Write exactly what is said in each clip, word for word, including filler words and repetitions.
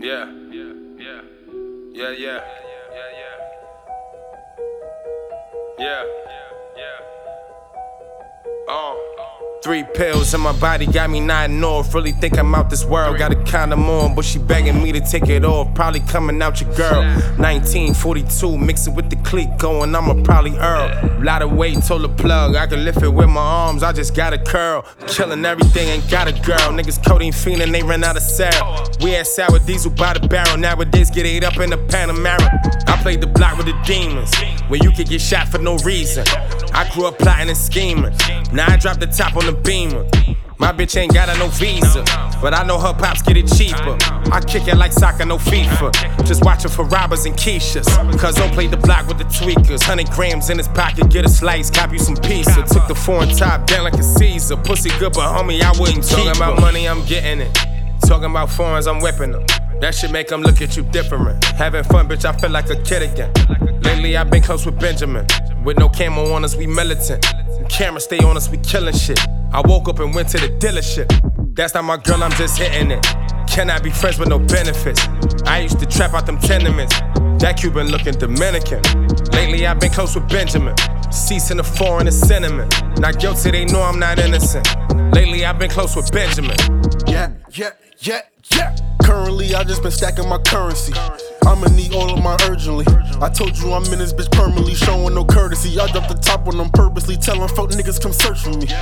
Yeah, yeah, yeah, yeah, yeah, yeah, yeah, yeah, yeah. Oh. Three pills in my body got me nodding off. Really think I'm out this world. Got a condom on, but she begging me to take it off. Probably coming out your girl. nineteen forty-two, mix it with the clique going. I'ma probably Earl. Lot of weight, told the plug. I can lift it with my arms. I just got a curl. Killing everything, ain't got a girl. Niggas codeine fiending, they ran out of cell. We had sour diesel by the barrel. Nowadays get ate up in the Panamera. I played the block with the demons, where you could get shot for no reason. I grew up plotting and scheming. Now I drop the top on the beamer. My bitch ain't got a no visa, but I know her pops get it cheaper. I kick it like soccer, no FIFA. Just watching for robbers and Keishas. Cuz don't play the block with the tweakers. Hundred grams in his pocket, get a slice, cop you some pizza. Took the foreign top down like a Caesar. Pussy good, but homie, I wouldn't keep her. Talking about money, I'm getting it. Talking about foreigns, I'm whipping them. That shit make them look at you different. Having fun, bitch, I feel like a kid again. Lately, I've been close with Benjamin. With no camo on us, we militant. Camera stay on us, we killing shit. I woke up and went to the dealership. That's not my girl, I'm just hitting it. Can I be friends with no benefits? I used to trap out them tenements. That Cuban looking Dominican. Lately, I've been close with Benjamin. Ceasing the foreign and cinnamon. Not guilty, they know I'm not innocent. Lately, I've been close with Benjamin. Yeah, yeah, yeah, yeah. Currently, I just been stacking my currency. I'ma need all of my urgently. I told you I'm in this bitch permanently, showing no courtesy. I dropped the top on them purposely, telling folk niggas come search for me.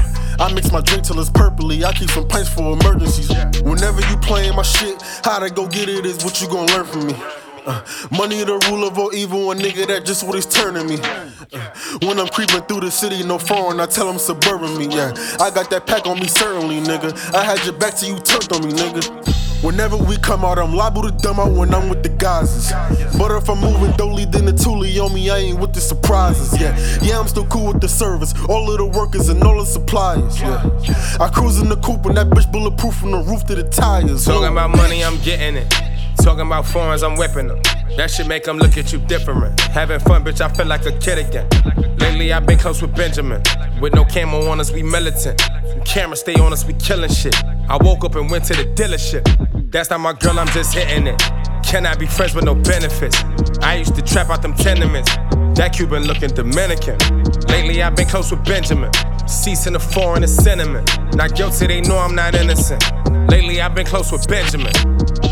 I mix my drink till it's purpley. I keep some pints for emergencies. Whenever you playing my shit, how to go get it is what you gon' learn from me. Uh, money the rule of all evil, a nigga that just what it's turning me. Uh, when I'm creeping through the city, no foreign, I tell them suburban me, yeah. I got that pack on me certainly, nigga. I had your back till you turned on me, nigga. Whenever we come out, I'm liable to dumb out when I'm with the guys. But if I'm moving dolly, then the toolie on me, I ain't with the surprises, yeah. Yeah, I'm still cool with the service, all of the workers and all the suppliers, yeah. I cruise in the coupe and that bitch bulletproof from the roof to the tires. Talking about money, I'm getting it. Talking about foreigns, I'm whipping them. That shit make them look at you different. Having fun, bitch, I feel like a kid again. Lately, I've been close with Benjamin. With no camo on us, we militant. Camera stay on us, we killing shit. I woke up and went to the dealership. That's not my girl, I'm just hitting it. Can I be friends with no benefits? I used to trap out them tenements. That Cuban looking Dominican. Lately, I've been close with Benjamin. Ceasing the foreign and cinnamon. Not guilty, they know I'm not innocent. Lately, I've been close with Benjamin.